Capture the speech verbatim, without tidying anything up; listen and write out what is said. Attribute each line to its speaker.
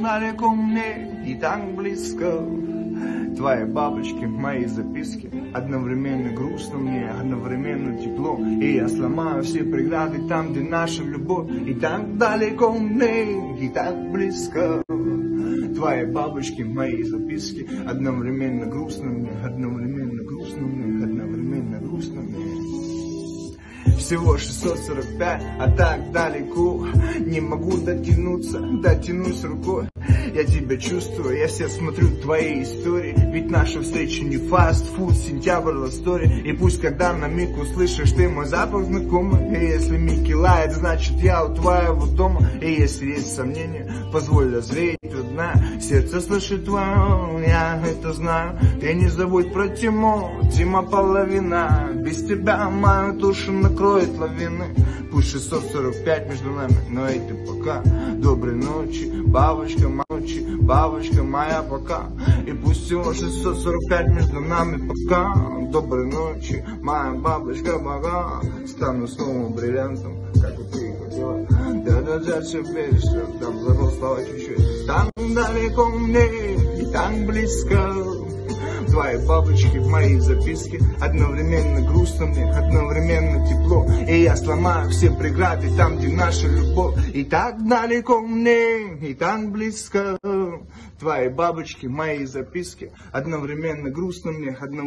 Speaker 1: далеко мне и так близко. Твои бабочки, мои записки. Одновременно грустно мне, одновременно тепло. И я сломаю все преграды там, где наша любовь. И так далеко мне, и так близко. Твои бабочки, мои записки. Одновременно грустно мне, одновременно грустно мне, одновременно грустно мне. Всего шестьсот сорок пять, а так далеко. Не могу дотянуться, дотянусь рукой. Я тебя чувствую, я все смотрю твои истории. Ведь наша встреча не фастфуд, сентябрь ластори. И пусть когда на миг услышишь ты мой запах знакомый. И если Микки лает, значит я у твоего дома. И если есть сомнения, позволь озреть одна. Сердце слышит твое, я это знаю. Ты не забудь про Тиму, Тима половина. Без тебя мою душу накроет лавины. Пусть шестьсот сорок пять между нами, но и ты пока. Доброй ночи, бабочка молчи, бабочка моя пока. И пусть всего шестьсот сорок пять между нами пока. Доброй ночи, моя бабочка пока. Стану снова бриллиантом, как и ты хотела. Да-да-да, все веришься, там забыл слова чуть-чуть. Так далеко мне и так близко. Твои бабочки в моей записке. Одновременно грустно мне, одновременно тепло. И я сломаю все преграды там, где наша любовь. И так далеко мне, и так близко. Твои бабочки в моей записке. Одновременно грустно мне, одновременно